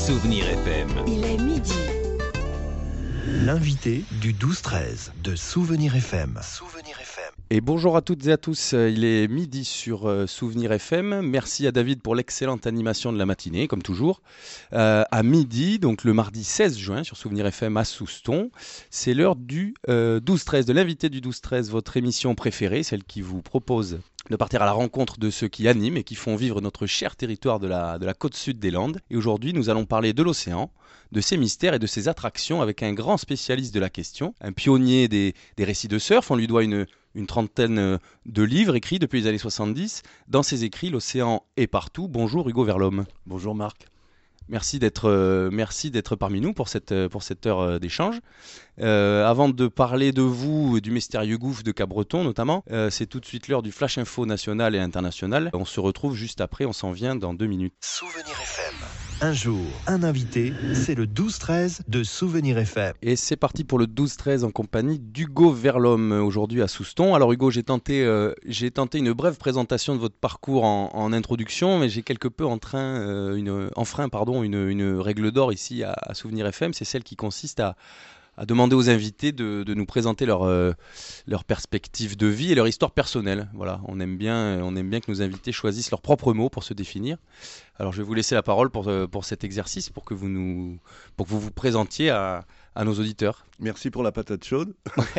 Souvenir FM. Il est midi. L'invité du 12-13 de Souvenir FM. Souvenir FM. Et bonjour à toutes et à tous, il est midi sur Souvenir FM. Merci à David pour l'excellente animation de la matinée, comme toujours. À midi, donc le mardi 16 juin sur Souvenir FM à Souston, c'est l'heure du 12-13, de l'invité du 12-13, votre émission préférée, celle qui vous propose de partir à la rencontre de ceux qui animent et qui font vivre notre cher territoire de la côte sud des Landes. Et aujourd'hui, nous allons parler de l'océan, de ses mystères et de ses attractions avec un grand spécialiste de la question, un pionnier des récits de surf. On lui doit une trentaine de livres écrits depuis les années 70. Dans ses écrits, l'océan est partout. Bonjour Hugo Verlhomme. Bonjour Marc. Merci d'être parmi nous pour cette heure d'échange. Avant de parler de vous et du mystérieux gouffre de Cabreton notamment, c'est tout de suite l'heure du Flash Info national et international. On se retrouve juste après, on s'en vient dans 2 minutes. Souvenir FM. Un jour, un invité, c'est le 12-13 de Souvenir FM. Et c'est parti pour le 12-13 en compagnie d'Hugo Verlhomme, aujourd'hui à Souston. Alors Hugo, j'ai tenté une brève présentation de votre parcours en introduction, mais j'ai quelque peu enfreint une règle d'or ici à Souvenir FM, c'est celle qui consiste à demander aux invités de nous présenter leur perspective de vie et leur histoire personnelle. Voilà, on aime bien que nos invités choisissent leurs propres mots pour se définir. Alors je vais vous laisser la parole pour cet exercice, pour que vous vous présentiez à nos auditeurs. Merci pour la patate chaude.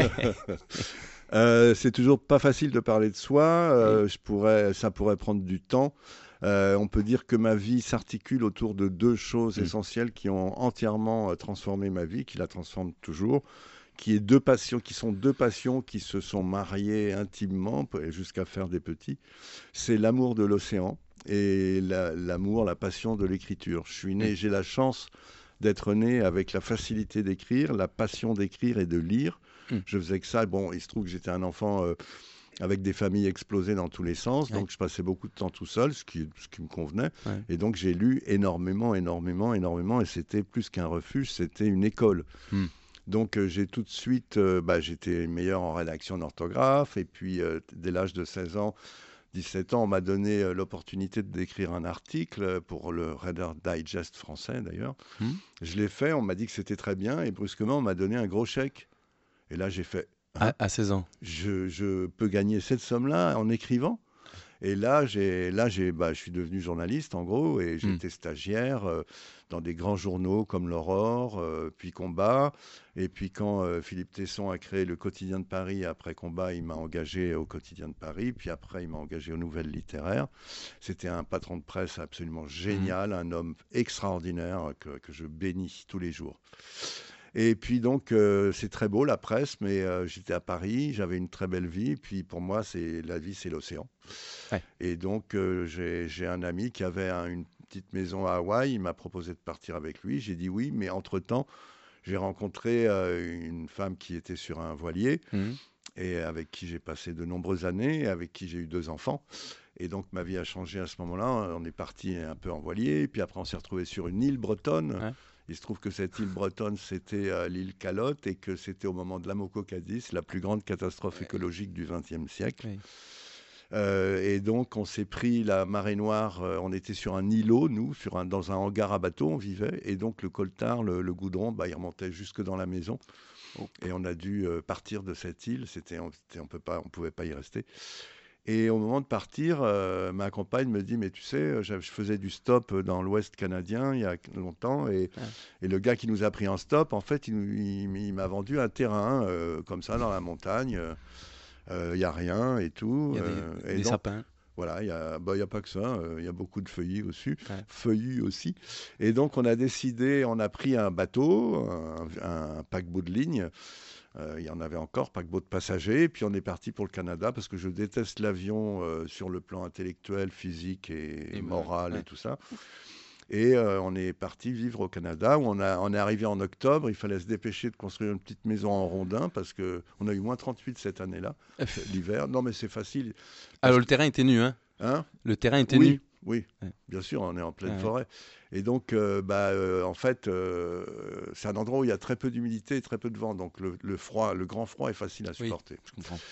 C'est toujours pas facile de parler de soi. Ça pourrait prendre du temps. On peut dire que ma vie s'articule autour de 2 choses essentielles qui ont entièrement transformé ma vie, qui la transforment toujours, qui sont deux passions qui se sont mariées intimement jusqu'à faire des petits. C'est l'amour de l'océan et la passion de l'écriture. Je suis né, j'ai la chance d'être né avec la facilité d'écrire, la passion d'écrire et de lire. Je faisais que ça. Bon, il se trouve que j'étais un enfant avec des familles explosées dans tous les sens, donc je passais beaucoup de temps tout seul, ce qui me convenait. Ouais. Et donc j'ai lu énormément, et c'était plus qu'un refuge, c'était une école. Donc j'ai tout de suite, j'étais meilleur en rédaction d'orthographe, et puis dès l'âge de 17 ans, on m'a donné l'opportunité d'écrire un article pour le Reader's Digest français d'ailleurs. Je l'ai fait, on m'a dit que c'était très bien, et brusquement on m'a donné un gros chèque. Et là j'ai fait... À 16 ans. Je peux gagner cette somme-là en écrivant. Et là, je suis devenu journaliste, en gros, et j'étais stagiaire dans des grands journaux comme l'Aurore, puis Combat. Et puis quand Philippe Tesson a créé le Quotidien de Paris, après Combat, il m'a engagé au Quotidien de Paris. Puis après, il m'a engagé aux Nouvelles Littéraires. C'était un patron de presse absolument génial, un homme extraordinaire que je bénis tous les jours. Et puis donc, c'est très beau la presse, mais j'étais à Paris, j'avais une très belle vie. Puis pour moi, la vie, c'est l'océan. Ouais. Et donc, j'ai un ami qui avait une petite maison à Hawaï. Il m'a proposé de partir avec lui. J'ai dit oui, mais entre-temps, j'ai rencontré une femme qui était sur un voilier et avec qui j'ai passé de nombreuses années, et avec qui j'ai eu 2 enfants. Et donc, ma vie a changé à ce moment-là. On est parti un peu en voilier. Puis après, on s'est retrouvé sur une île bretonne. Ouais. Il se trouve que cette île bretonne, c'était l'île Calotte et que c'était au moment de l'Amoco-Cadiz, la plus grande catastrophe écologique du XXe siècle. Oui. Et donc, on s'est pris la marée noire. On était sur un îlot, nous, dans un hangar à bateau, on vivait. Et donc, le coltard, le goudron, il remontait jusque dans la maison. Okay. Et on a dû partir de cette île. On pouvait pas y rester. Et au moment de partir, ma compagne me dit « Mais tu sais, je faisais du stop dans l'Ouest canadien il y a longtemps et le gars qui nous a pris en stop, en fait, il m'a vendu un terrain comme ça dans la montagne. Il n'y a rien et tout. Il y a des sapins. Voilà, il n'y a pas que ça. Il y a beaucoup de feuillus aussi. Et donc, on a pris un bateau, un paquebot de ligne. Il y en avait encore, paquebot de passagers. Puis on est parti pour le Canada parce que je déteste l'avion sur le plan intellectuel, physique et moral et tout ça. Et on est parti vivre au Canada où on est arrivé en octobre. Il fallait se dépêcher de construire une petite maison en rondin parce qu'on a eu moins 38 cette année-là, l'hiver. Non, mais c'est facile. Alors le terrain était nu, hein Le terrain était nu. Oui, bien sûr, on est en pleine forêt. Et donc, en fait, c'est un endroit où il y a très peu d'humidité et très peu de vent. Donc, le grand froid est facile à supporter. Je comprends.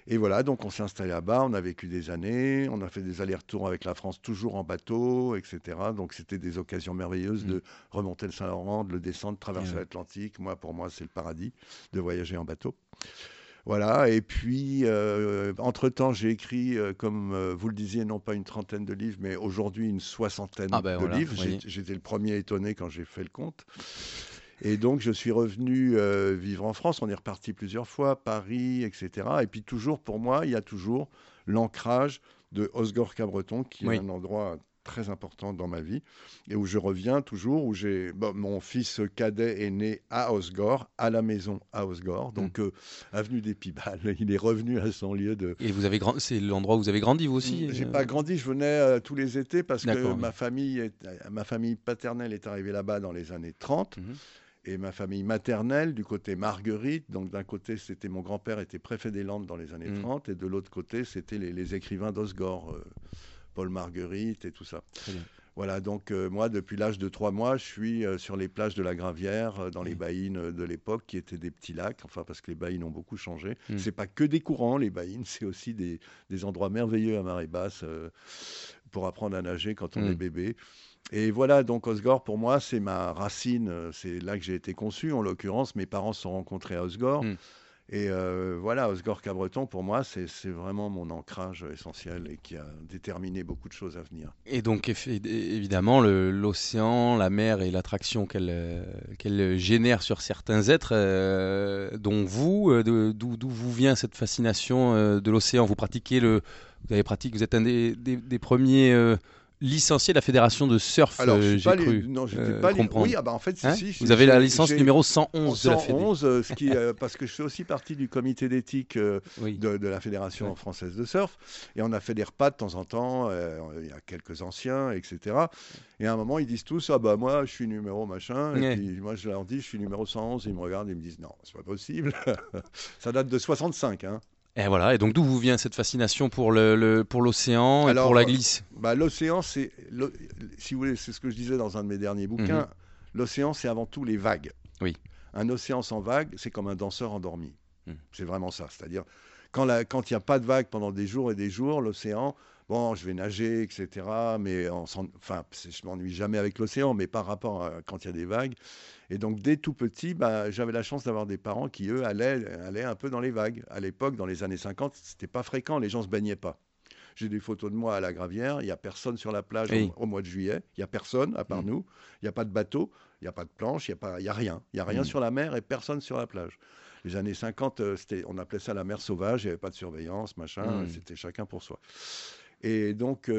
Et voilà, donc on s'est installé là-bas, on a vécu des années, on a fait des allers-retours avec la France, toujours en bateau, etc. Donc c'était des occasions merveilleuses de remonter le Saint-Laurent, de le descendre, traverser l'Atlantique. Pour moi, c'est le paradis de voyager en bateau. Voilà, et puis, entre-temps, j'ai écrit, comme vous le disiez, non pas une trentaine de livres, mais aujourd'hui une soixantaine de livres. J'étais le premier étonné quand j'ai fait le compte. Et donc, je suis revenu vivre en France. On est reparti plusieurs fois, Paris, etc. Et puis, toujours, pour moi, il y a toujours l'ancrage de Osgore-Cabreton, qui est un endroit très important dans ma vie, et où je reviens toujours, où mon fils cadet est né à Osgore, à la maison à Osgore, donc avenue des Pibales. Il est revenu à son lieu de... Et c'est l'endroit où vous avez grandi, vous aussi? J'ai pas grandi, je venais tous les étés parce que ma famille paternelle est arrivée là-bas dans les années 30. Et ma famille maternelle, du côté Marguerite, donc d'un côté, c'était mon grand-père était préfet des Landes dans les années 30, et de l'autre côté, c'était les écrivains d'Osgore, Paul Marguerite et tout ça. Voilà, donc moi, depuis l'âge de 3 mois, je suis sur les plages de la Gravière, dans les baïnes de l'époque, qui étaient des petits lacs, enfin parce que les baïnes ont beaucoup changé. C'est pas que des courants, les baïnes, c'est aussi des endroits merveilleux à marée basse pour apprendre à nager quand on est bébé. Et voilà, donc Osgore, pour moi, c'est ma racine. C'est là que j'ai été conçu, en l'occurrence. Mes parents se sont rencontrés à Osgore. Et voilà, Osgore-Cabreton, pour moi, c'est vraiment mon ancrage essentiel et qui a déterminé beaucoup de choses à venir. Et donc, évidemment, l'océan, la mer et l'attraction qu'elle génère sur certains êtres, dont d'où vous vient cette fascination de l'océan? Vous êtes un des premiers... licencié de la fédération de surf, alors, j'ai cru non, j'étais pas comprendre. Oui, en fait, si. Vous avez la licence numéro 111 de la Fédération. Parce que je fais aussi partie du comité d'éthique de la Fédération française de surf. Et on a fait des repas de temps en temps. Il y a quelques anciens, etc. Et à un moment, ils disent tous, moi, je suis numéro machin. Et puis moi, je leur dis, je suis numéro 111. Ils me regardent et ils me disent, non, c'est pas possible. Ça date de 65, hein. Et voilà. Et donc, d'où vous vient cette fascination pour l'océan et pour la glisse? L'océan, si vous voulez, c'est ce que je disais dans un de mes derniers bouquins. L'océan, c'est avant tout les vagues. Oui. Un océan sans vagues, c'est comme un danseur endormi. C'est vraiment ça. C'est-à-dire, quand il n'y a pas de vagues pendant des jours et des jours, l'océan, je vais nager, etc. Mais je m'ennuie jamais avec l'océan, mais par rapport à quand il y a des vagues. Et donc, dès tout petit, j'avais la chance d'avoir des parents qui, eux, allaient un peu dans les vagues. À l'époque, dans les années 50, c'était pas fréquent, les gens se baignaient pas. J'ai des photos de moi à la Gravière, il n'y a personne sur la plage au mois de juillet, il n'y a personne à part nous, il n'y a pas de bateau, il n'y a pas de planche, il n'y a rien. Il n'y a rien sur la mer et personne sur la plage. Les années 50, on appelait ça la mer sauvage, il n'y avait pas de surveillance, machin, c'était chacun pour soi. Et donc,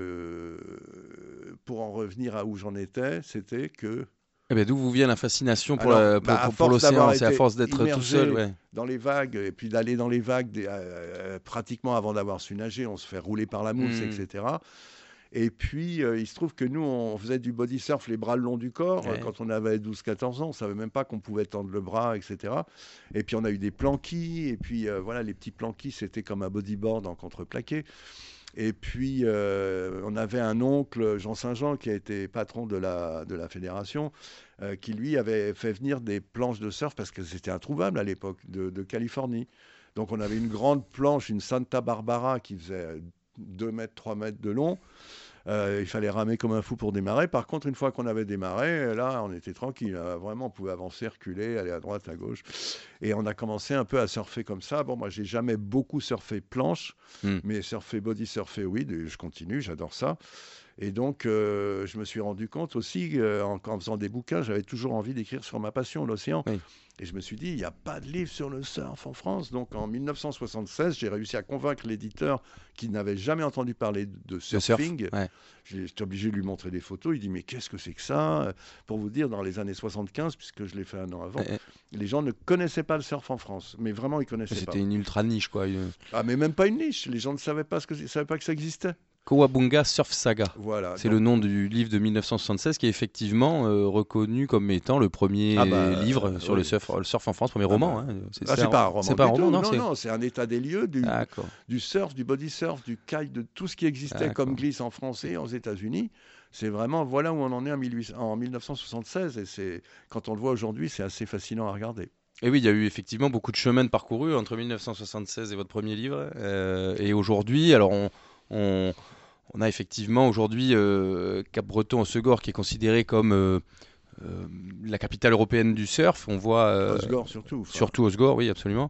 pour en revenir à où j'en étais, c'était que... d'où vous vient la fascination pour l'océan? C'est à force d'être tout seul. Dans les vagues, et puis d'aller dans les vagues pratiquement avant d'avoir su nager, on se fait rouler par la mousse, etc. Et puis, il se trouve que nous, on faisait du body surf les bras le long du corps. Quand on avait 12-14 ans, on ne savait même pas qu'on pouvait tendre le bras, etc. Et puis, on a eu des planquis. Et puis, les petits planquis, c'était comme un bodyboard en contreplaqué. Et puis, on avait un oncle, Jean Saint-Jean, qui a été patron de la fédération, qui, lui, avait fait venir des planches de surf, parce que c'était introuvable à l'époque, de Californie. Donc, on avait une grande planche, une Santa Barbara, qui faisait 2 mètres, 3 mètres de long. Il fallait ramer comme un fou pour démarrer. Par contre, une fois qu'on avait démarré, là, on était tranquille. Vraiment, on pouvait avancer, reculer, aller à droite, à gauche. Et on a commencé un peu à surfer comme ça. Moi, j'ai jamais beaucoup surfé planche, mais surfer, body surfer, oui, je continue, j'adore ça. Et donc, je me suis rendu compte aussi, en faisant des bouquins, j'avais toujours envie d'écrire sur ma passion, l'océan. Et je me suis dit, il n'y a pas de livre sur le surf en France. Donc, en 1976, j'ai réussi à convaincre l'éditeur qui n'avait jamais entendu parler de surfing. J'étais obligé de lui montrer des photos. Il dit, mais qu'est-ce que c'est que ça? Pour vous dire, dans les années 75, puisque je l'ai fait un an avant, les gens ne connaissaient pas le surf en France. Mais vraiment, ils ne connaissaient pas. C'était une ultra niche, quoi. Mais même pas une niche. Les gens ne savaient pas que ça existait. Kawabunga Surf Saga. Voilà, c'est le nom du livre de 1976 qui est effectivement reconnu comme étant le premier livre sur le surf en France, premier roman. C'est pas un roman. C'est pas un roman, non, c'est un état des lieux du surf, du body surf, du kite, de tout ce qui existait comme glisse en France et aux États-Unis. C'est vraiment, voilà où on en est en 1976. Et quand on le voit aujourd'hui, c'est assez fascinant à regarder. Et oui, il y a eu effectivement beaucoup de chemin de parcouru entre 1976 et votre premier livre et aujourd'hui. Alors on a effectivement aujourd'hui Cap-Breton au Segor qui est considéré comme la capitale européenne du surf. On voit Osgore surtout. surtout Osgore, oui, absolument.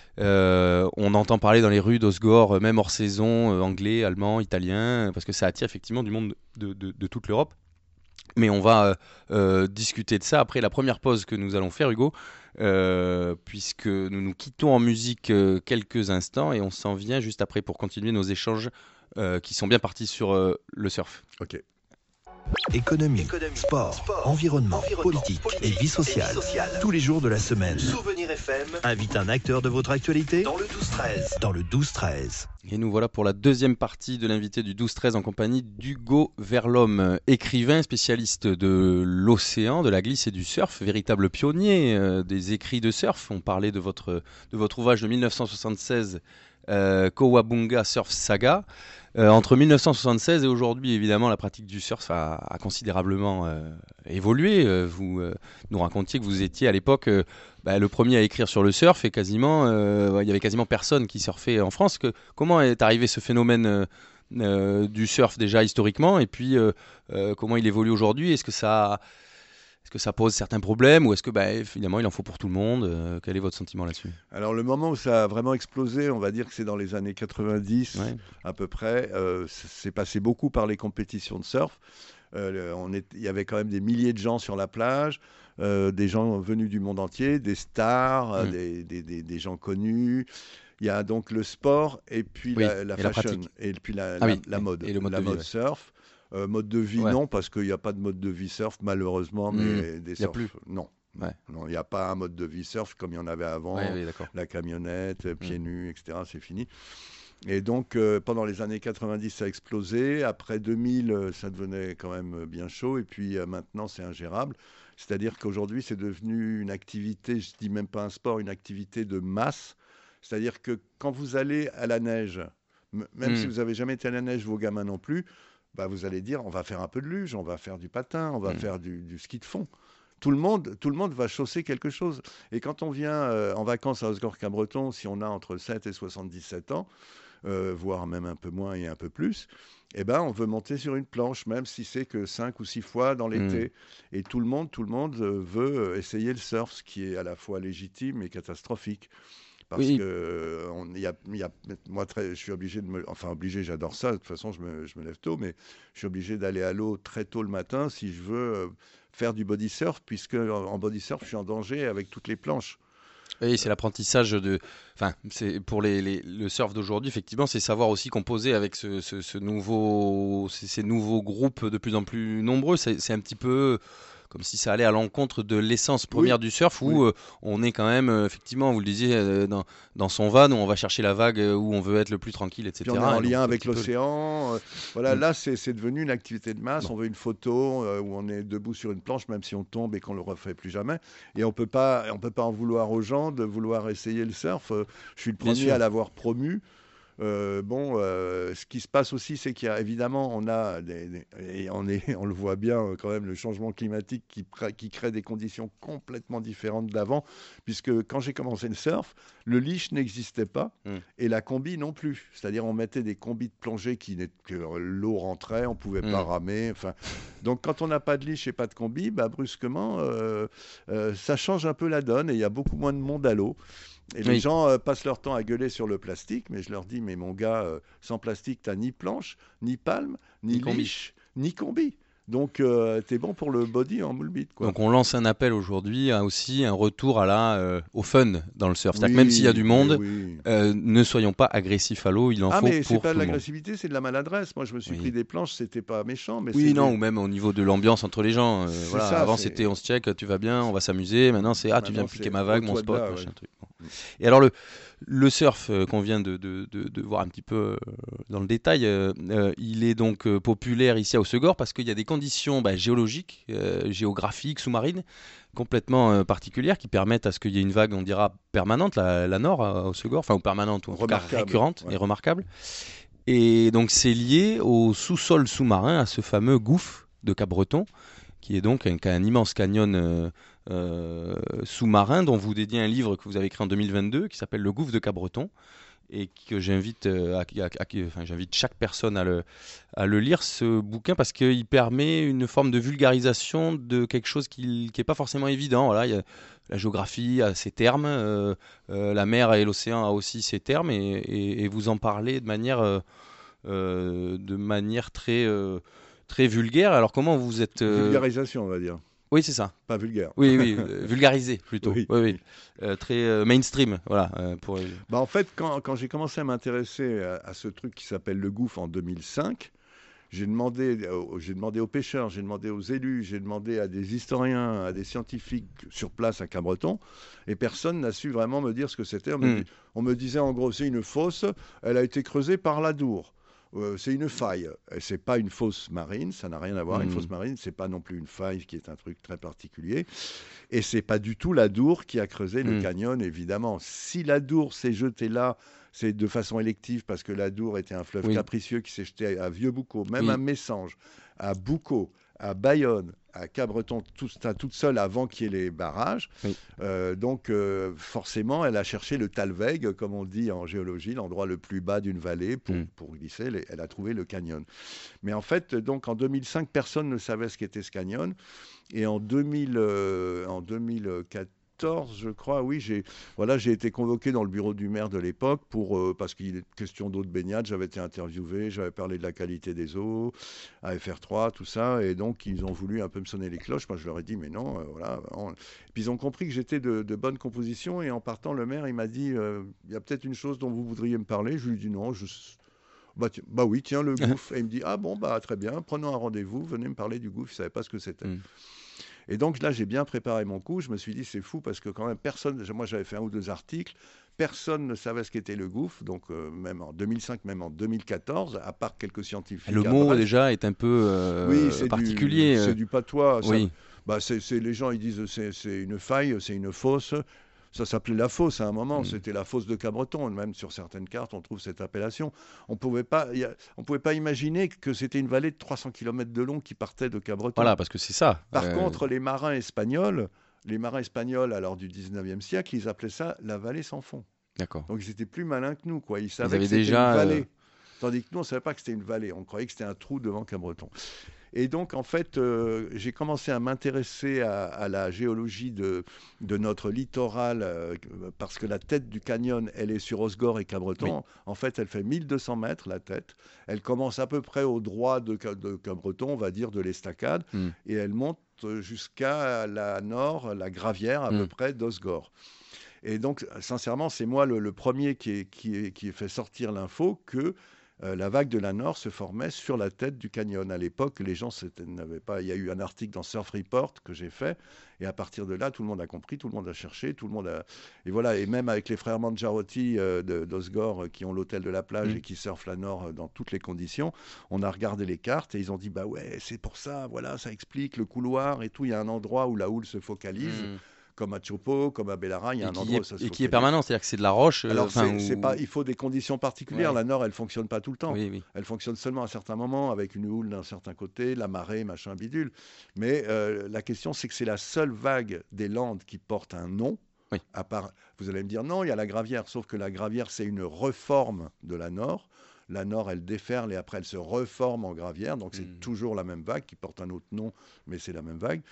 On entend parler dans les rues d'Osgore, même hors saison, anglais, allemand, italien, parce que ça attire effectivement du monde de toute l'Europe. Mais on va discuter de ça après la première pause que nous allons faire, Hugo, puisque nous nous quittons en musique quelques instants et on s'en vient juste après pour continuer nos échanges qui sont bien partis sur le surf. Ok. Économie, sport, environnement, politique et vie sociale. Tous les jours de la semaine. Souvenir FM invite un acteur de votre actualité dans le 12-13. Dans le 12-13. Et nous voilà pour la deuxième partie de l'invité du 12-13 en compagnie d'Hugo Verlhomme, écrivain, spécialiste de l'océan, de la glisse et du surf, véritable pionnier des écrits de surf. On parlait de votre ouvrage de 1976, Kowabunga Surf Saga. Entre 1976 et aujourd'hui, évidemment, la pratique du surf a considérablement évolué. Vous nous racontiez que vous étiez à l'époque le premier à écrire sur le surf et quasiment, il y avait quasiment personne qui surfait en France. Comment est arrivé ce phénomène du surf déjà historiquement et puis comment il évolue aujourd'hui? Est-ce que ça pose certains problèmes ou est-ce que finalement il en faut pour tout le monde? Quel est votre sentiment là-dessus? Alors le moment où ça a vraiment explosé, on va dire que c'est dans les années 90 à peu près. C'est passé beaucoup par les compétitions de surf. Il y avait quand même des milliers de gens sur la plage, des gens venus du monde entier, des stars, des gens connus. Il y a donc le sport et puis la fashion et puis la mode, et le mode la de vie, mode surf. Mode de vie, non, parce qu'il n'y a pas de mode de vie surf, malheureusement, mais des surf, il n'y a plus. Non, il n'y a pas un mode de vie surf comme il y en avait avant, la camionnette, pieds nus, etc., c'est fini. Et donc, pendant les années 90, ça a explosé. Après 2000, ça devenait quand même bien chaud. Et puis maintenant, c'est ingérable. C'est-à-dire qu'aujourd'hui, c'est devenu une activité, je ne dis même pas un sport, une activité de masse. C'est-à-dire que quand vous allez à la neige, même si vous n'avez jamais été à la neige, vos gamins non plus, vous allez dire, on va faire un peu de luge, on va faire du patin, on va faire du ski de fond. Tout le monde va chausser quelque chose. Et quand on vient en vacances à Osgore-Cap-Breton, si on a entre 7 et 77 ans, voire même un peu moins et un peu plus, on veut monter sur une planche, même si c'est que 5 ou 6 fois dans l'été. Et tout le monde veut essayer le surf, ce qui est à la fois légitime et catastrophique. Parce que moi, je suis obligé j'adore ça. De toute façon, je me lève tôt, mais je suis obligé d'aller à l'eau très tôt le matin si je veux faire du body surf, puisque en body surf, je suis en danger avec toutes les planches. Oui, c'est l'apprentissage c'est pour le surf d'aujourd'hui, effectivement, c'est savoir aussi composer avec ces nouveaux groupes de plus en plus nombreux. C'est un petit peu comme si ça allait à l'encontre de l'essence première du surf, où on est quand même, effectivement, vous le disiez, dans son van, où on va chercher la vague, où on veut être le plus tranquille, etc. Puis on est en lien avec l'océan. Là, c'est devenu une activité de masse. On veut une photo où on est debout sur une planche, même si on tombe et qu'on ne le refait plus jamais. Et on peut pas en vouloir aux gens de vouloir essayer le surf. Je suis le premier à l'avoir promu. Ce qui se passe aussi, c'est qu'il y a évidemment, on le voit bien quand même, le changement climatique qui crée des conditions complètement différentes d'avant, puisque quand j'ai commencé le surf, le leash n'existait pas et la combi non plus. C'est-à-dire on mettait des combis de plongée que l'eau rentrait, on pouvait pas ramer. Donc quand on n'a pas de leash et pas de combi, brusquement, ça change un peu la donne et il y a beaucoup moins de monde à l'eau. Et les gens passent leur temps à gueuler sur le plastique, mais je leur dis, mais mon gars, sans plastique, t'as ni planche, ni palme, ni leash, ni combi. Donc, t'es bon pour le body en moule bite, quoi. Donc, on lance un appel aujourd'hui à aussi un retour au fun dans le surf. C'est-à-dire que même s'il y a du monde, ne soyons pas agressifs à l'eau, il en faut mais pour c'est pas tout de le monde. l'agressivité, c'est de la maladresse. Moi, je me suis pris des planches, c'était pas méchant. Mais ou même au niveau de l'ambiance entre les gens. Avant, c'était on se check, tu vas bien, on va s'amuser. Maintenant, c'est tu viens piquer ma vague, mon spot, machin truc. Et alors, le surf qu'on vient de voir un petit peu dans le détail, il est donc populaire ici à Hossegor parce qu'il y a des conditions géologiques, géographiques, sous-marines complètement particulières qui permettent à ce qu'il y ait une vague, on dira, permanente, la nord à Hossegor, ou permanente, ou en tout cas récurrente et remarquable. Et donc c'est lié au sous-sol sous-marin, à ce fameux gouffre de Cap-Breton, qui est donc un immense canyon sous-marin dont vous dédiez un livre que vous avez écrit en 2022 qui s'appelle Le Gouffre de Cabreton et que j'invite j'invite chaque personne à le lire, ce bouquin, parce qu'il permet une forme de vulgarisation de quelque chose qui n'est pas forcément évident. Voilà, il y a la géographie a ses termes, la mer et l'océan a aussi ses termes, et vous en parlez de manière très, très vulgaire. Alors comment vous êtes... Vulgarisation, on va dire. Oui, c'est ça. Pas vulgaire. Oui, vulgarisé plutôt. Oui. Oui. Très mainstream. Voilà, En fait, quand j'ai commencé à m'intéresser à ce truc qui s'appelle le gouffre en 2005, j'ai demandé aux pêcheurs, j'ai demandé aux élus, j'ai demandé à des historiens, à des scientifiques sur place à Cabreton, et personne n'a su vraiment me dire ce que c'était. On me disait en gros, c'est une fosse, elle a été creusée par l'Adour. C'est une faille. C'est pas une fosse marine, ça n'a rien à voir. Une fosse marine, c'est pas non plus une faille, qui est un truc très particulier. Et c'est pas du tout l'Adour qui a creusé le canyon, évidemment. Si l'Adour s'est jeté là, c'est de façon élective, parce que l'Adour était un fleuve capricieux qui s'est jeté à Vieux-Boucau, même à Messanges, à Boucau, à Bayonne, à Cabreton, toute seule avant qu'il y ait les barrages. Donc, forcément, elle a cherché le Talweg, comme on dit en géologie, l'endroit le plus bas d'une vallée pour glisser. Elle a trouvé le canyon. Mais en fait, donc, en 2005, personne ne savait ce qu'était ce canyon. Et en 2014, je crois, oui, j'ai été convoqué dans le bureau du maire de l'époque parce qu'il est question d'eau de baignade. J'avais été interviewé, j'avais parlé de la qualité des eaux, AFR3, tout ça, et donc ils ont voulu un peu me sonner les cloches. Moi, je leur ai dit, mais non, voilà. Et puis ils ont compris que j'étais de bonne composition, et en partant, le maire, il m'a dit, il y a peut-être une chose dont vous voudriez me parler. Je lui ai dit non, oui, tiens, le gouffre. Et il me dit, ah bon, très bien, prenons un rendez-vous, venez me parler du gouffre. Je ne savais pas ce que c'était. Et donc là, j'ai bien préparé mon coup. Je me suis dit, c'est fou, parce que quand même, moi j'avais fait 1 ou 2 articles, personne ne savait ce qu'était le gouffre, donc même en 2005, même en 2014, à part quelques scientifiques. Le mot déjà est un peu particulier. C'est du patois. Oui. Les gens, ils disent c'est une faille, c'est une fosse. Ça s'appelait la fosse à un moment, c'était la fosse de Cabreton. Même sur certaines cartes, on trouve cette appellation. On pouvait pas imaginer que c'était une vallée de 300 km de long qui partait de Cabreton. Voilà, parce que c'est ça. Par contre, les marins espagnols, alors du 19e siècle, ils appelaient ça la vallée sans fond. D'accord. Donc ils étaient plus malins que nous, quoi. Ils savaient que c'était déjà une vallée. Tandis que nous, on ne savait pas que c'était une vallée. On croyait que c'était un trou devant Cabreton. Et donc, en fait, j'ai commencé à m'intéresser à la géologie de notre littoral, parce que la tête du canyon, elle est sur Osgore et Cabreton. Oui. En fait, elle fait 1200 mètres, la tête. Elle commence à peu près au droit de Cabreton, on va dire, de l'estacade, et elle monte jusqu'à la gravière, à peu près, d'Osgore. Et donc, sincèrement, c'est moi le premier qui ait fait sortir l'info que la vague de la Nord se formait sur la tête du canyon. À l'époque, les gens n'avaient pas... Il y a eu un article dans Surf Report que j'ai fait, et à partir de là, tout le monde a compris, tout le monde a cherché, tout le monde a... Et voilà, et même avec les frères Mangiarotti d'Osgore, qui ont l'hôtel de la plage et qui surfent la Nord dans toutes les conditions, on a regardé les cartes et ils ont dit, ouais, c'est pour ça, voilà, ça explique le couloir et tout. Il y a un endroit où la houle se focalise. Comme à Chopo, comme à Bellara, il y a un endroit où ça se focalise. Qui est permanent, c'est-à-dire que c'est de la roche. Alors, il faut des conditions particulières. Ouais. La Nord, elle ne fonctionne pas tout le temps. Oui. Elle fonctionne seulement à certains moments, avec une houle d'un certain côté, la marée, machin, bidule. Mais la question, c'est que c'est la seule vague des Landes qui porte un nom. Oui. À part, vous allez me dire, non, il y a la gravière. Sauf que la gravière, c'est une reforme de la Nord. La Nord, elle déferle et après, elle se reforme en gravière. Donc, c'est toujours la même vague qui porte un autre nom, mais c'est la même vague.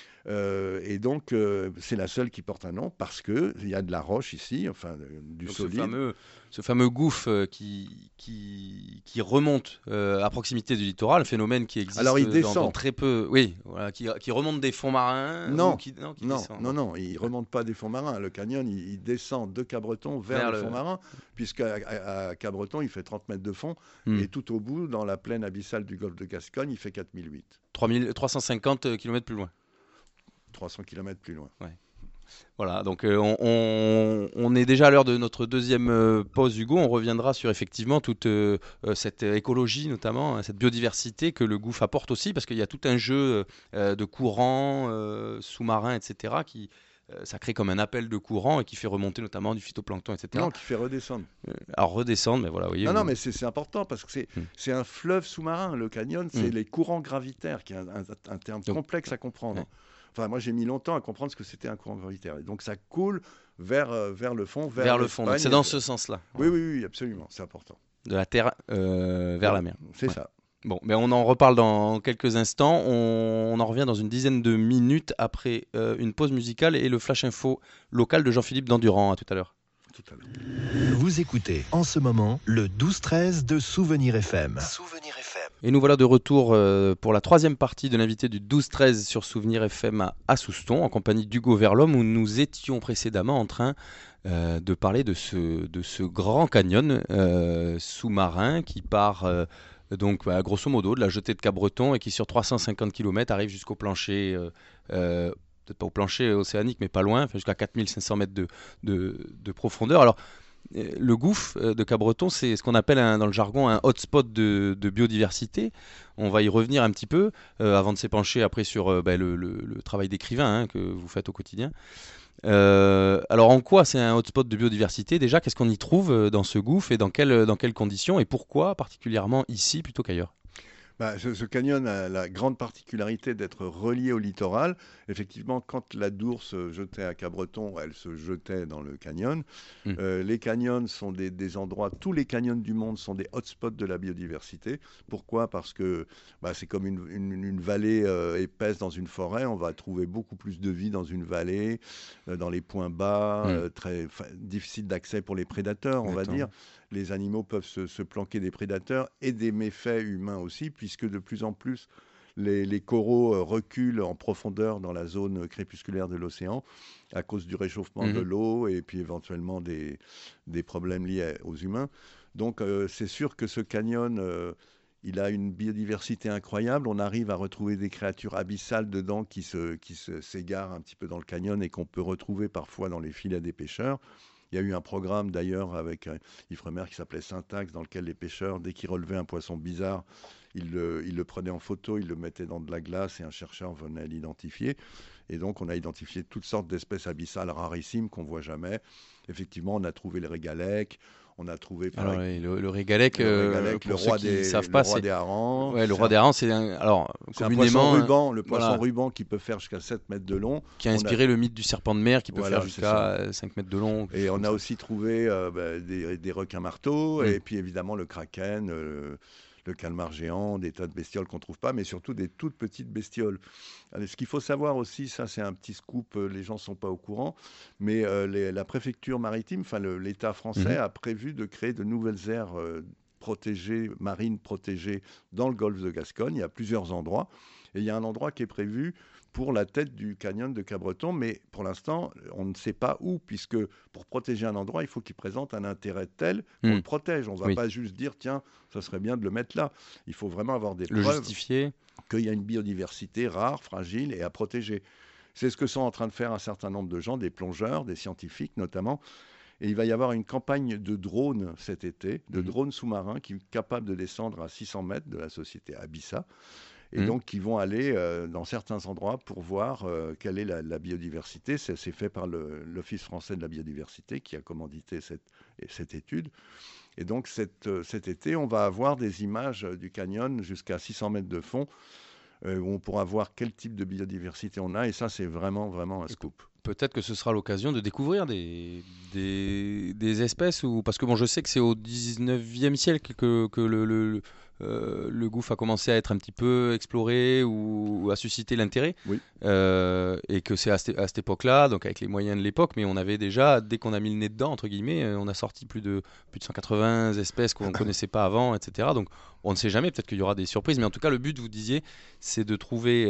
Et donc, c'est la seule qui porte un nom parce qu'il y a de la roche ici, enfin du donc solide. Ce fameux gouffre qui remonte à proximité du littoral, un phénomène qui existe dans très peu. Oui, voilà, qui remonte des fonds marins. Non, il ne remonte pas des fonds marins. Le canyon, il descend de Cabreton vers le fond marin, puisqu'à Cabreton, il fait 30 mètres de fond, et tout au bout, dans la plaine abyssale du golfe de Gascogne, il fait 4008. 350 km plus loin. 300 km plus loin. Ouais. Voilà, donc on est déjà à l'heure de notre deuxième pause, Hugo. On reviendra sur effectivement toute cette écologie, notamment cette biodiversité que le gouffre apporte aussi, parce qu'il y a tout un jeu de courants sous-marins, etc., qui ça crée comme un appel de courant et qui fait remonter notamment du phytoplancton, etc. Non, qui fait redescendre. Alors redescendre, mais voilà, vous voyez. Non, mais c'est important parce que c'est un fleuve sous-marin. Le canyon, c'est les courants gravitaires, qui est un terme complexe à comprendre. Ouais. Enfin, moi, j'ai mis longtemps à comprendre ce que c'était un courant gravitaire. Et donc, ça coule vers le fond. Vers le fond. Donc, c'est dans ce sens-là. Oui, absolument. C'est important. De la terre vers la mer. C'est ça. Bon, mais on en reparle dans quelques instants. On en revient dans une dizaine de minutes après une pause musicale et le flash info local de Jean-Philippe Dandurand. À tout à l'heure. Vous écoutez en ce moment le 12-13 de Souvenir FM. Et nous voilà de retour pour la troisième partie de l'invité du 12-13 sur Souvenir FM à Souston, en compagnie d'Hugo Verlhomme, où nous étions précédemment en train de parler de ce grand canyon sous-marin qui part... donc, grosso modo, de la jetée de Cap-Breton et qui, sur 350 km, arrive jusqu'au plancher, peut-être pas au plancher océanique, mais pas loin, jusqu'à 4500 mètres de profondeur. Alors, le gouffre de Cap-Breton, c'est ce qu'on appelle dans le jargon un hotspot de biodiversité. On va y revenir un petit peu avant de s'épancher après sur le travail d'écrivain que vous faites au quotidien. Alors en quoi c'est un hotspot de biodiversité? Déjà, qu'est-ce qu'on y trouve dans ce gouffre et dans quelles conditions et pourquoi particulièrement ici plutôt qu'ailleurs? Ce canyon a la grande particularité d'être relié au littoral. Effectivement, quand la Dour se jetait à Cap-Breton, elle se jetait dans le canyon. Les canyons sont des endroits, tous les canyons du monde sont des hotspots de la biodiversité. Pourquoi? Parce que c'est comme une vallée épaisse dans une forêt. On va trouver beaucoup plus de vie dans une vallée, dans les points bas, très difficile d'accès pour les prédateurs, on va dire. Les animaux peuvent se planquer des prédateurs et des méfaits humains aussi, puisque de plus en plus, les coraux reculent en profondeur dans la zone crépusculaire de l'océan à cause du réchauffement de l'eau et puis éventuellement des problèmes liés aux humains. Donc, c'est sûr que ce canyon, il a une biodiversité incroyable. On arrive à retrouver des créatures abyssales dedans qui s'égarent un petit peu dans le canyon et qu'on peut retrouver parfois dans les filets des pêcheurs. Il y a eu un programme d'ailleurs avec Ifremer qui s'appelait Syntax, dans lequel les pêcheurs, dès qu'ils relevaient un poisson bizarre, ils le prenaient en photo, ils le mettaient dans de la glace et un chercheur venait l'identifier. Et donc on a identifié toutes sortes d'espèces abyssales rarissimes qu'on ne voit jamais. Effectivement, on a trouvé les régalèques. On a trouvé le régalèque, le roi des harengs. Ouais, le roi des harengs, c'est un poisson ruban, le poisson ruban qui peut faire jusqu'à 7 mètres de long. Qui a inspiré le mythe du serpent de mer qui peut faire jusqu'à 5 mètres de long. Et on a aussi trouvé des requins marteaux et puis évidemment le kraken, le calmar géant, des tas de bestioles qu'on ne trouve pas, mais surtout des toutes petites bestioles. Alors, ce qu'il faut savoir aussi, ça c'est un petit scoop, les gens ne sont pas au courant, mais la préfecture maritime, l'État français a prévu de créer de nouvelles aires marines protégées dans le golfe de Gascogne. Il y a plusieurs endroits, et il y a un endroit qui est prévu pour la tête du canyon de Cap-Breton, mais pour l'instant, on ne sait pas où, puisque pour protéger un endroit, il faut qu'il présente un intérêt tel qu'on le protège. On ne va pas juste dire, tiens, ça serait bien de le mettre là. Il faut vraiment avoir des preuves justifier qu'il y a une biodiversité rare, fragile et à protéger. C'est ce que sont en train de faire un certain nombre de gens, des plongeurs, des scientifiques notamment. Et il va y avoir une campagne de drones cet été, de drones sous-marins qui sont capables de descendre à 600 mètres de la société Abyssa. Et donc, qui vont aller dans certains endroits pour voir quelle est la biodiversité. C'est fait par l'Office français de la biodiversité qui a commandité cette étude. Et donc, cet été, on va avoir des images du canyon jusqu'à 600 mètres de fond où on pourra voir quel type de biodiversité on a. Et ça, c'est vraiment, vraiment un scoop. Peut-être que ce sera l'occasion de découvrir des espèces. Parce que je sais que c'est au 19e siècle que le gouffre a commencé à être un petit peu exploré ou à susciter l'intérêt. Oui. Et que c'est à cette époque-là, donc avec les moyens de l'époque, mais on avait déjà, dès qu'on a mis le nez dedans, entre guillemets, on a sorti plus de 180 espèces qu'on ne connaissait pas avant, etc. Donc on ne sait jamais, peut-être qu'il y aura des surprises, mais en tout cas le but, vous disiez, c'est de trouver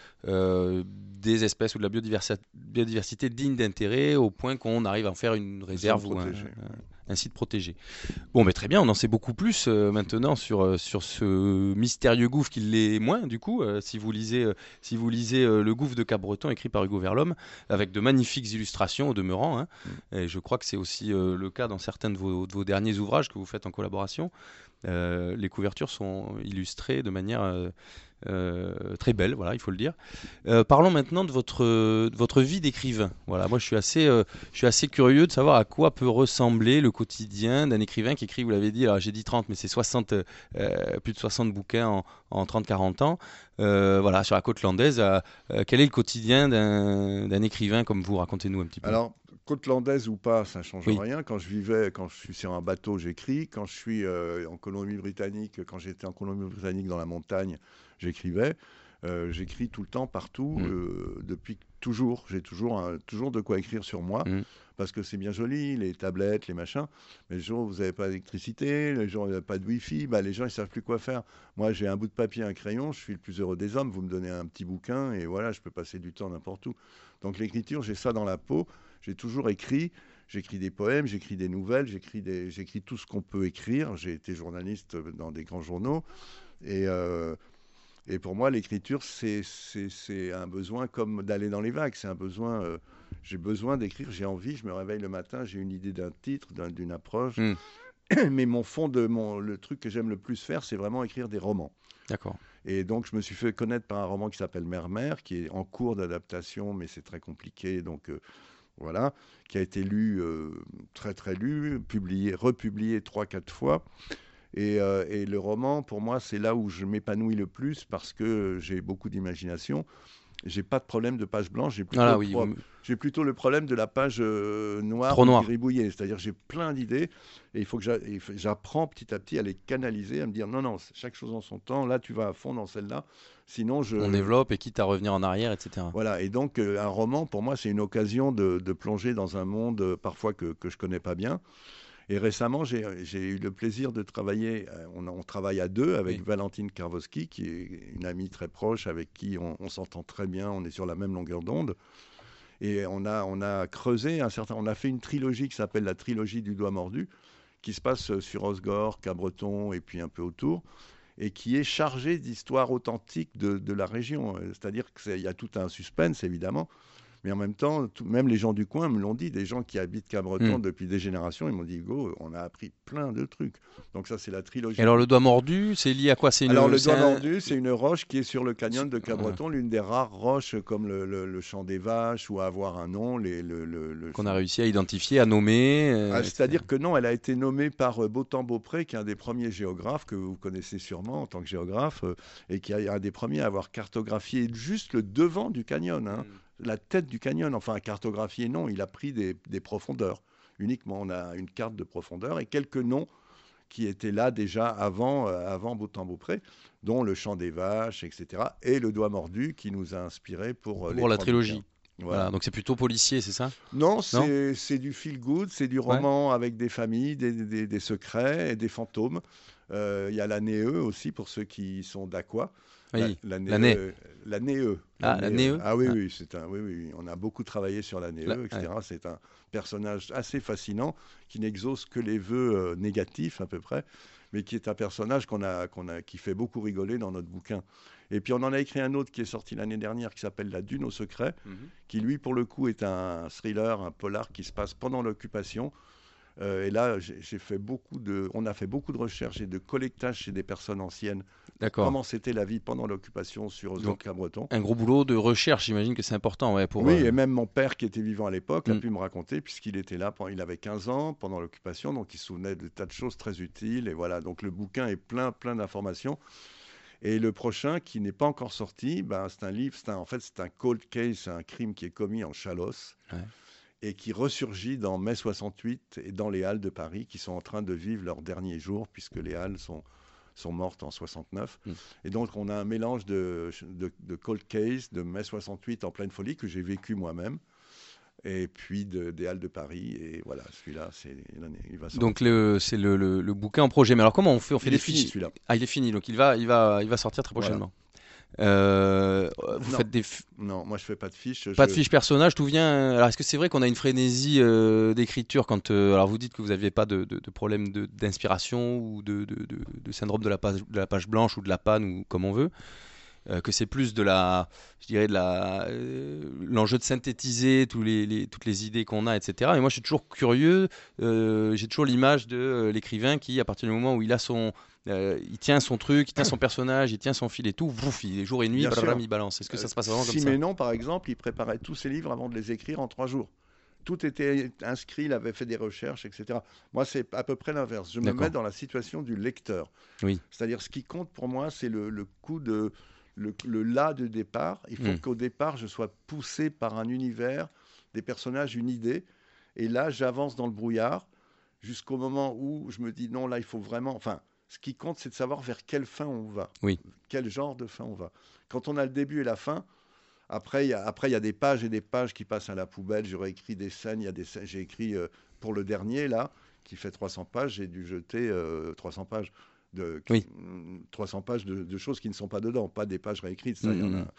des espèces ou de la biodiversité digne d'intérêt au point qu'on arrive à en faire une réserve ou un site protégé. Bon, mais très bien, on en sait beaucoup plus maintenant sur ce mystérieux gouffre qui l'est moins, du coup, si vous lisez Le gouffre de Cap-Breton, écrit par Hugo Verlhomme, avec de magnifiques illustrations au demeurant. Et je crois que c'est aussi le cas dans certains de vos derniers ouvrages que vous faites en collaboration. Les couvertures sont illustrées de manière très belle, voilà, il faut le dire. Parlons maintenant de votre vie d'écrivain. Voilà, moi je suis assez curieux de savoir à quoi peut ressembler le quotidien d'un écrivain qui écrit, vous l'avez dit, alors j'ai dit 30, mais c'est 60, plus de 60 bouquins en 30-40 ans. Voilà, sur la côte landaise, quel est le quotidien d'un écrivain comme vous? Racontez-nous un petit peu. Alors, côte landaise ou pas, ça ne change Oui. rien. Quand je suis sur un bateau, j'écris. Quand je suis en Colombie-Britannique, quand j'étais en Colombie-Britannique dans la montagne, j'écrivais. J'écris tout le temps, partout, depuis toujours. J'ai toujours de quoi écrire sur moi, parce que c'est bien joli, les tablettes, les machins. Mais le jour où vous n'avez pas d'électricité, le jour où vous n'avez pas de Wi-Fi, les gens, ils ne savent plus quoi faire. Moi, j'ai un bout de papier, un crayon, je suis le plus heureux des hommes. Vous me donnez un petit bouquin, et voilà, je peux passer du temps n'importe où. Donc l'écriture, j'ai ça dans la peau. J'ai toujours écrit. J'écris des poèmes, j'écris des nouvelles, j'écris tout ce qu'on peut écrire. J'ai été journaliste dans des grands journaux. Et pour moi, l'écriture, c'est un besoin comme d'aller dans les vagues. C'est un besoin. J'ai besoin d'écrire, j'ai envie. Je me réveille le matin, j'ai une idée d'un titre, d'une approche. Mais le truc que j'aime le plus faire, c'est vraiment écrire des romans. D'accord. Et donc, je me suis fait connaître par un roman qui s'appelle Mère-Mère, qui est en cours d'adaptation, mais c'est très compliqué. Donc, voilà, qui a été lu, très très lu, republié 3-4 fois. Et le roman, pour moi, c'est là où je m'épanouis le plus parce que j'ai beaucoup d'imagination. J'ai pas de problème de page blanche, j'ai plutôt le problème de la page noire trop noire, gribouillée. C'est-à-dire j'ai plein d'idées et il faut que j'apprends petit à petit à les canaliser, à me dire non, chaque chose en son temps. Là, tu vas à fond dans celle-là. Sinon, on développe et quitte à revenir en arrière, etc. Voilà, et donc un roman, pour moi, c'est une occasion de plonger dans un monde parfois que je connais pas bien. Et récemment, j'ai eu le plaisir de travailler, on travaille à deux avec Valentine Karvoski, qui est une amie très proche, avec qui on s'entend très bien, on est sur la même longueur d'onde. Et on a creusé on a fait une trilogie qui s'appelle la trilogie du doigt mordu, qui se passe sur Osgore, Cabreton et puis un peu autour, et qui est chargée d'histoires authentiques de la région. C'est-à-dire qu'il y a tout un suspense, évidemment. Mais en même temps, même les gens du coin me l'ont dit, des gens qui habitent Cabreton depuis des générations, ils m'ont dit, Hugo, on a appris plein de trucs. Donc ça, c'est la trilogie. Et alors, le doigt mordu, c'est lié à quoi? Alors, le doigt mordu, c'est une roche qui est sur le canyon de Cabreton, l'une des rares roches comme le Chant des Vaches ou à avoir un nom. Qu'on a réussi à identifier, à nommer. C'est-à-dire que non, elle a été nommée par Beautemps-Beaupré, qui est un des premiers géographes que vous connaissez sûrement en tant que géographe, et qui est un des premiers à avoir cartographié juste le devant du canyon, hein. La tête du canyon, enfin cartographié, non, il a pris des profondeurs. Uniquement, on a une carte de profondeur et quelques noms qui étaient là déjà avant Beautemps-Beaupré, dont le Chant des Vaches, etc. Et le doigt mordu qui nous a inspiré pour la trilogie. Voilà. Donc c'est plutôt policier, c'est ça? Non, c'est du feel good, c'est du roman avec des familles, des secrets et des fantômes. Il y a la NEE aussi pour ceux qui sont d'Aqua. Oui, la NEE. La NEE. Ah oui, oui, on a beaucoup travaillé sur la NEE, etc. Ouais. C'est un personnage assez fascinant qui n'exauce que les vœux négatifs à peu près, mais qui est un personnage qui fait beaucoup rigoler dans notre bouquin. Et puis on en a écrit un autre qui est sorti l'année dernière qui s'appelle La Dune au secret, qui lui pour le coup est un thriller, un polar qui se passe pendant l'occupation. Et là, on a fait beaucoup de recherches et de collectage chez des personnes anciennes. D'accord. Comment c'était la vie pendant l'occupation sur Osgore-Cabreton. Un gros boulot de recherche, j'imagine que c'est important. Ouais, oui, et même mon père qui était vivant à l'époque a pu me raconter, puisqu'il était là, il avait 15 ans pendant l'occupation, donc il se souvenait de tas de choses très utiles. Et voilà, donc le bouquin est plein d'informations. Et le prochain, qui n'est pas encore sorti, c'est un livre, c'est un cold case, c'est un crime qui est commis en Chalosse. Ouais. Et qui ressurgit dans mai 68 et dans les Halles de Paris, qui sont en train de vivre leurs derniers jours, puisque les Halles sont mortes en 69. Et donc, on a un mélange de cold case, de mai 68 en pleine folie, que j'ai vécu moi-même, et puis des Halles de Paris. Et voilà, celui-là, il va sortir. Donc, c'est le bouquin en projet. Mais alors, comment on fait des fiches? Celui-là. Ah, il est fini, donc il va sortir très prochainement. Voilà. Vous faites des non, moi je fais pas de fiches. Pas de fiches personnages, tout vient. Alors est-ce que c'est vrai qu'on a une frénésie d'écriture quand alors vous dites que vous n'aviez pas de problème d'inspiration ou de syndrome de la page blanche ou de la panne ou comme on veut. que c'est plus je dirais l'enjeu de synthétiser toutes les idées qu'on a, etc. Et moi, je suis toujours curieux. J'ai toujours l'image de l'écrivain qui, à partir du moment où il tient son truc, il tient son personnage, il tient son fil et tout, il est jour et nuit, il balance. Est-ce que ça se passe vraiment comme ça? Siménon, par exemple, il préparait tous ses livres avant de les écrire en 3 jours. Tout était inscrit, il avait fait des recherches, etc. Moi, c'est à peu près l'inverse. Je me mets dans la situation du lecteur. Oui. C'est-à-dire, ce qui compte pour moi, c'est le coup de... Le là de départ. Il faut qu'au départ, je sois poussé par un univers, des personnages, une idée. Et là, j'avance dans le brouillard jusqu'au moment où je me dis, non, là, il faut vraiment... Enfin, ce qui compte, c'est de savoir vers quelle fin on va. Oui. Quel genre de fin on va. Quand on a le début et la fin... Après, il y a des pages et des pages qui passent à la poubelle. J'aurais écrit des scènes. J'ai écrit pour le dernier, là, qui fait 300 pages. J'ai dû jeter 300 pages, 300 pages de choses qui ne sont pas dedans. Pas des pages réécrites, ça, y en a.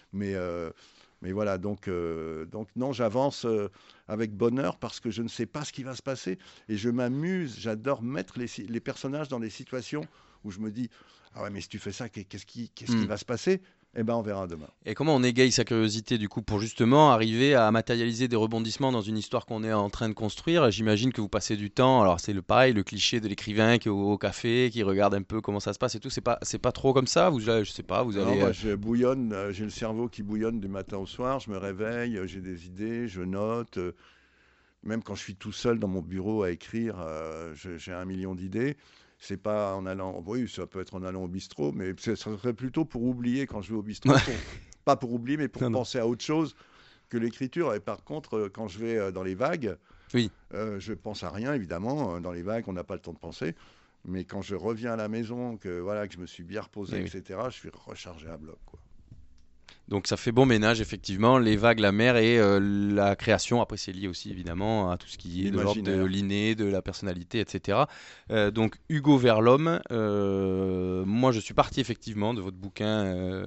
Mais voilà, donc non, j'avance avec bonheur parce que je ne sais pas ce qui va se passer. Et je m'amuse. J'adore mettre les personnages dans des situations où je me dis, ah ouais, mais si tu fais ça, qu'est-ce qui va se passer ? Eh ben, on verra demain. Et comment on égaye sa curiosité du coup pour justement arriver à matérialiser des rebondissements dans une histoire qu'on est en train de construire? J'imagine que vous passez du temps. Alors c'est pareil, le cliché de l'écrivain qui est au café, qui regarde un peu comment ça se passe et tout. C'est pas trop comme ça. Je sais pas. Vous allez. Moi, je bouillonne. J'ai le cerveau qui bouillonne du matin au soir. Je me réveille, j'ai des idées, je note. Même quand je suis tout seul dans mon bureau à écrire, j'ai 1 million d'idées. C'est pas en allant, oui, ça peut être en allant au bistrot, mais ça serait plutôt pour oublier quand je vais au bistrot. Pas pour oublier, mais pour penser à autre chose que l'écriture. Et par contre, quand je vais dans les vagues, je pense à rien, évidemment. Dans les vagues, on n'a pas le temps de penser. Mais quand je reviens à la maison, que je me suis bien reposé, etc., je suis rechargé à bloc, quoi. Donc ça fait bon ménage, effectivement, les vagues, la mer et la création. Après, c'est lié aussi, évidemment, à tout ce qui est de l'ordre de l'inné, de la personnalité, etc. Donc, Hugo Verlhomme, moi, je suis parti, effectivement, de votre bouquin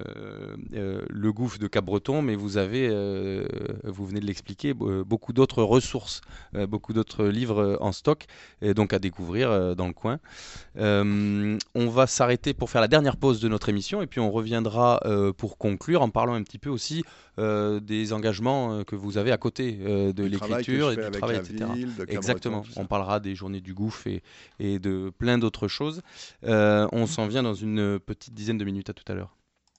Le Gouffre de Cap-Breton, mais vous venez de l'expliquer, beaucoup d'autres ressources, beaucoup d'autres livres en stock, et donc à découvrir dans le coin. On va s'arrêter pour faire la dernière pause de notre émission, et puis on reviendra pour conclure en parlant un petit peu aussi des engagements que vous avez à côté de l'écriture et du travail, etc. Exactement, on parlera des journées du Gouffre et de plein d'autres choses. On s'en vient dans une petite dizaine de minutes. À tout à l'heure.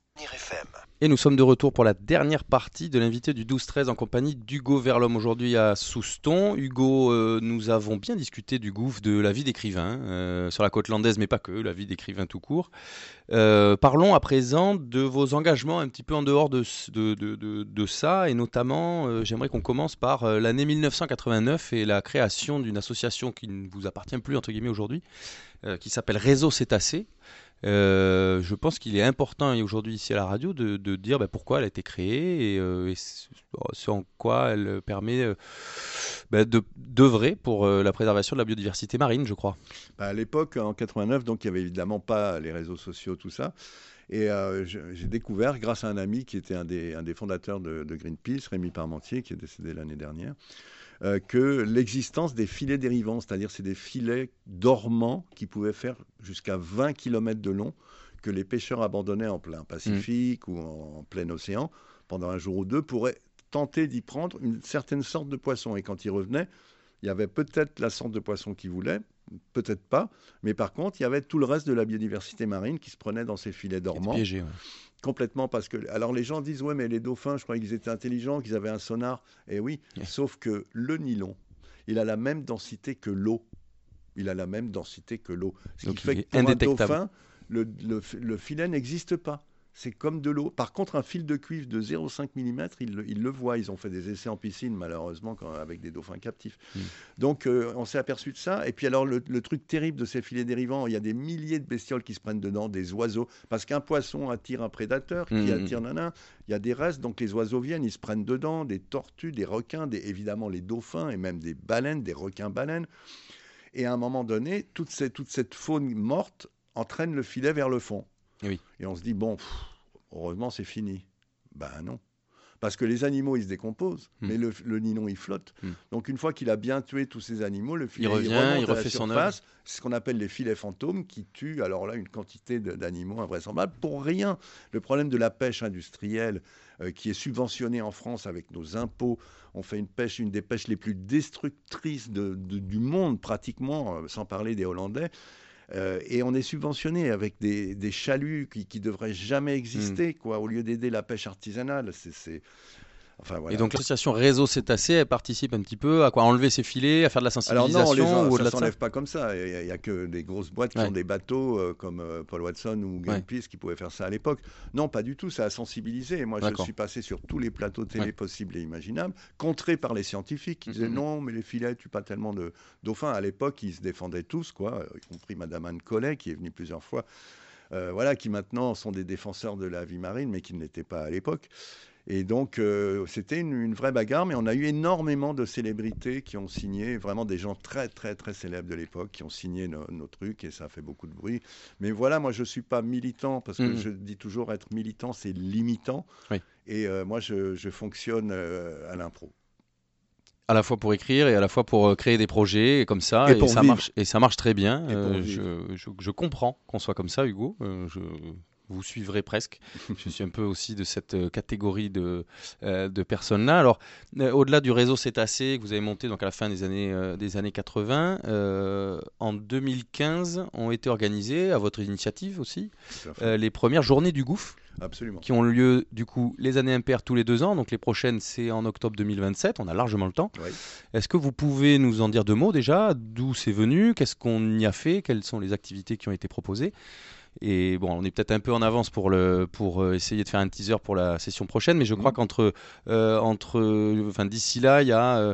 Et nous sommes de retour pour la dernière partie de l'invité du 12-13 en compagnie d'Hugo Verlhomme aujourd'hui à Souston. Hugo, nous avons bien discuté du gouffre, de la vie d'écrivain sur la côte landaise, mais pas que, la vie d'écrivain tout court. Parlons à présent de vos engagements un petit peu en dehors de ça, et notamment j'aimerais qu'on commence par l'année 1989 et la création d'une association qui ne vous appartient plus entre guillemets aujourd'hui, qui s'appelle Réseau Cétacé. Je pense qu'il est important aujourd'hui ici à la radio de dire pourquoi elle a été créée et ce en quoi elle permet d'œuvrer pour la préservation de la biodiversité marine, je crois. À l'époque, en 89, donc il n'y avait évidemment pas les réseaux sociaux, tout ça. Et j'ai découvert, grâce à un ami qui était un des fondateurs de Greenpeace, Rémi Parmentier, qui est décédé l'année dernière, que l'existence des filets dérivants, c'est-à-dire c'est des filets dormants qui pouvaient faire jusqu'à 20 km de long, que les pêcheurs abandonnaient en plein Pacifique ou en plein océan pendant un jour ou deux, pourraient tenter d'y prendre une certaine sorte de poisson. Et quand ils revenaient, il y avait peut-être la sorte de poisson qu'ils voulaient, peut-être pas, mais par contre, il y avait tout le reste de la biodiversité marine qui se prenait dans ces filets dormants. Piégé, Complètement, parce que... Alors les gens disent, ouais, mais les dauphins, je croyais qu'ils étaient intelligents, qu'ils avaient un sonar. Eh oui, sauf que le nylon, il a la même densité que l'eau. Il a la même densité que l'eau. Ce qui fait que pour un dauphin, le filet n'existe pas. C'est comme de l'eau. Par contre, un fil de cuivre de 0,5 mm, ils le voient. Ils ont fait des essais en piscine, malheureusement, avec des dauphins captifs. Donc, on s'est aperçu de ça. Et puis, alors, le truc terrible de ces filets dérivants, il y a des milliers de bestioles qui se prennent dedans, des oiseaux. Parce qu'un poisson attire un prédateur, qui attire nanan. Il y a des restes, donc les oiseaux viennent, ils se prennent dedans, des tortues, des requins, évidemment les dauphins, et même des baleines, des requins-baleines. Et à un moment donné, toute cette faune morte entraîne le filet vers le fond. Oui. Et on se dit, bon, heureusement, c'est fini. Ben non. Parce que les animaux, ils se décomposent, mais le nylon, il flotte. Mm. Donc, une fois qu'il a bien tué tous ces animaux, le filet il revient, remonte il à la refait son œuvre. surface. C'est ce qu'on appelle les filets fantômes qui tuent, alors là, une quantité d'animaux invraisemblables pour rien. Le problème de la pêche industrielle, qui est subventionnée en France avec nos impôts, on fait une des pêches les plus destructrices du monde, pratiquement, sans parler des Hollandais. Et on est subventionné avec des chaluts qui devraient jamais exister, quoi, au lieu d'aider la pêche artisanale. Enfin, voilà. Et donc l'association Réseau Cétacé, elle participe un petit peu à quoi? Enlever ses filets, à faire de la sensibilisation? Alors non, ou ça ne s'enlève pas comme ça. Il n'y a que des grosses boîtes qui ont des bateaux comme Paul Watson ou Greenpeace qui pouvaient faire ça à l'époque. Non, pas du tout. Ça a sensibilisé. Moi, je suis passé sur tous les plateaux télé possibles et imaginables, contrés par les scientifiques qui disaient non, mais les filets tuent pas tellement de dauphins. À l'époque, ils se défendaient tous, quoi, y compris Madame Anne Collet, qui est venue plusieurs fois, qui maintenant sont des défenseurs de la vie marine, mais qui ne l'étaient pas à l'époque. Et donc, c'était une vraie bagarre, mais on a eu énormément de célébrités qui ont signé, vraiment des gens très, très, très célèbres de l'époque, qui ont signé nos trucs, et ça a fait beaucoup de bruit. Mais voilà, moi, je ne suis pas militant, parce que je dis toujours, être militant, c'est limitant. Oui. Et moi, je fonctionne à l'impro. À la fois pour écrire et à la fois pour créer des projets comme ça, et ça marche très bien. Je comprends qu'on soit comme ça, Hugo. Vous suivrez presque. Je suis un peu aussi de cette catégorie de personnes-là. Alors, au-delà du réseau Cétacé que vous avez monté donc à la fin des années 80, en 2015 ont été organisées, à votre initiative aussi, les premières journées du gouffre. Absolument. Qui ont lieu du coup les années impaires tous les 2 ans. Donc les prochaines, c'est en octobre 2027. On a largement le temps. Oui. Est-ce que vous pouvez nous en dire 2 mots déjà? D'où c'est venu? Qu'est-ce qu'on y a fait? Quelles sont les activités qui ont été proposées? Et bon, on est peut-être un peu en avance pour essayer de faire un teaser pour la session prochaine, mais je crois d'ici là, il y a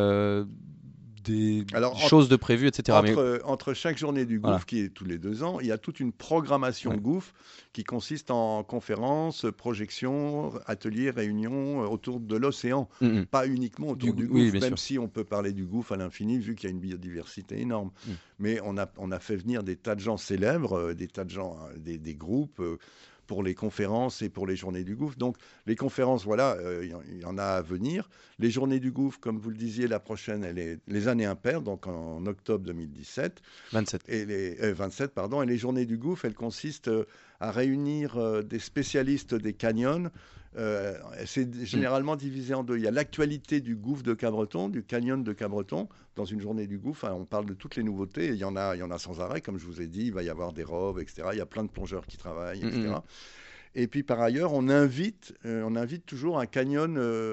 des choses de prévues, etc. Entre chaque journée du gouffre, qui est tous les 2 ans, il y a toute une programmation gouffre qui consiste en conférences, projections, ateliers, réunions autour de l'océan. Pas uniquement autour du gouffre, même si on peut parler du gouffre à l'infini, vu qu'il y a une biodiversité énorme. Mais on a fait venir des tas de gens célèbres, des tas de gens, des groupes, pour les conférences et pour les journées du gouffre. Donc, les conférences, il y en a à venir. Les journées du gouffre, comme vous le disiez, la prochaine, elle est les années impaires, donc en octobre 2017. 27. Et 27, pardon. Et les journées du gouffre, elles consistent à réunir des spécialistes des canyons. C'est généralement divisé en 2. Il y a l'actualité du gouffre de Cabreton, du canyon de Cabreton. Dans une journée du gouffre, on parle de toutes les nouveautés. Et il y en a sans arrêt, comme je vous ai dit. Il va y avoir des robes, etc. Il y a plein de plongeurs qui travaillent, etc. Et puis par ailleurs, on invite toujours un canyon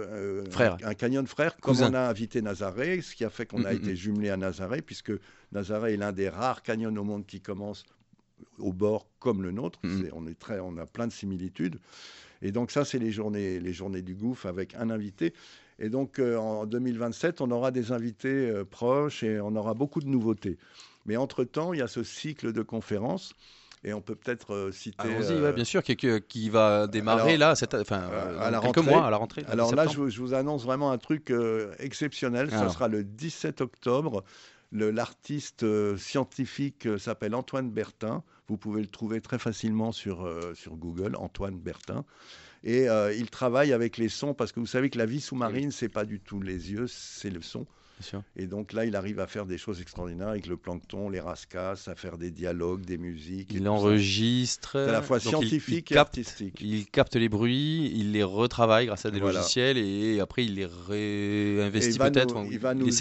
frère, comme on a invité Nazaré, ce qui a fait qu'on a été jumelé à Nazaré, puisque Nazaré est l'un des rares canyons au monde qui commence au bord comme le nôtre. On a plein de similitudes. Et donc ça, c'est les journées du gouffre avec un invité. Et donc en 2027, on aura des invités proches et on aura beaucoup de nouveautés. Mais entre-temps, il y a ce cycle de conférences. Et on peut peut-être citer... Allons-y, bien sûr, qui va démarrer dans quelques mois, à la rentrée. Alors là, je vous annonce vraiment un truc exceptionnel. Ça sera le 17 octobre. L'artiste scientifique s'appelle Antoine Bertin. Vous pouvez le trouver très facilement sur Google, Antoine Bertin. Et il travaille avec les sons, parce que vous savez que la vie sous-marine, c'est pas du tout les yeux, c'est le son. Et donc là, il arrive à faire des choses extraordinaires avec le plancton, les rascasses, à faire des dialogues, des musiques. Il enregistre. C'est à la fois scientifique et artistique. Il capte les bruits, il les retravaille grâce à des logiciels et après il les réinvestit peut-être. Il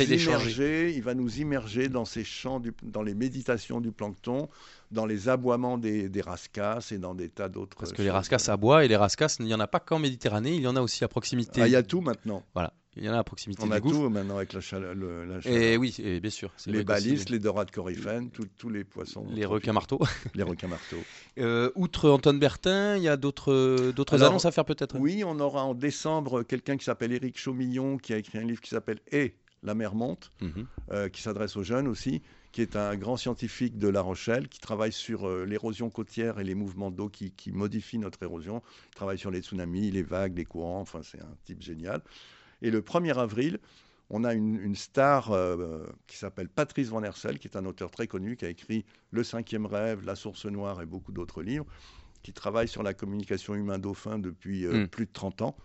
va nous immerger dans ces chants, dans les méditations du plancton, dans les aboiements des rascasses et dans des tas d'autres choses. Parce que les rascasses aboient et les rascasses, il n'y en a pas qu'en Méditerranée, il y en a aussi à proximité. Il y a tout maintenant. Voilà. Il y en a à proximité du gouffre. On a tout maintenant avec la chaleur. Et oui, bien sûr. Les balisses, les dorades coryphènes, tous les poissons. Les requins-marteaux. Les requins-marteaux. Outre Antoine Bertin, il y a d'autres annonces à faire peut-être? Oui, on aura en décembre quelqu'un qui s'appelle Éric Chaumillon, qui a écrit un livre qui s'appelle « Et la mer monte », qui s'adresse aux jeunes aussi, qui est un grand scientifique de La Rochelle, qui travaille sur l'érosion côtière et les mouvements d'eau qui modifient notre érosion. Il travaille sur les tsunamis, les vagues, les courants, enfin c'est un type génial. Et le 1er avril, on a une star qui s'appelle Patrice Van Hersel, qui est un auteur très connu, qui a écrit Le 5e rêve, La source noire et beaucoup d'autres livres, qui travaille sur la communication humain-dauphin depuis plus de 30 ans.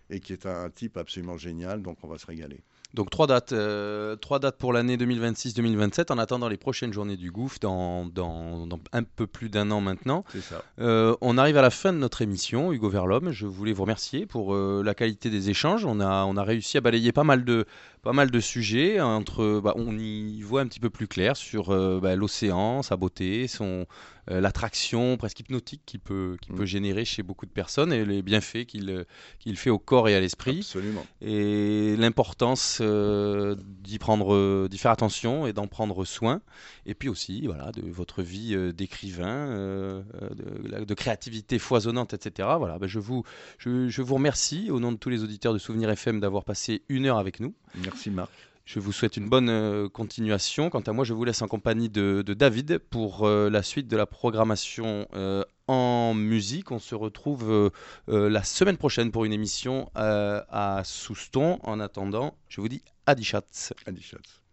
et qui est un type absolument génial, donc on va se régaler. Donc 3 dates pour l'année 2026-2027, en attendant les prochaines journées du Gouffre dans un peu plus d'un an maintenant. C'est ça. On arrive à la fin de notre émission, Hugo Verlhomme. Je voulais vous remercier pour la qualité des échanges. On a réussi à balayer pas mal de sujets. On y voit un petit peu plus clair sur l'océan, sa beauté, l'attraction presque hypnotique qu'il peut générer chez beaucoup de personnes et les bienfaits qu'il fait au corps et à l'esprit. Absolument. Et l'importance d'y faire attention et d'en prendre soin. Et puis aussi, de votre vie d'écrivain, de créativité foisonnante, etc. Voilà, je vous remercie au nom de tous les auditeurs de Souvenir FM d'avoir passé 1 heure avec nous. Merci Marc. Je vous souhaite une bonne continuation. Quant à moi, je vous laisse en compagnie de David pour la suite de la programmation en musique. On se retrouve la semaine prochaine pour une émission à Souston. En attendant, je vous dis Adi Schatz. Adi Schatz.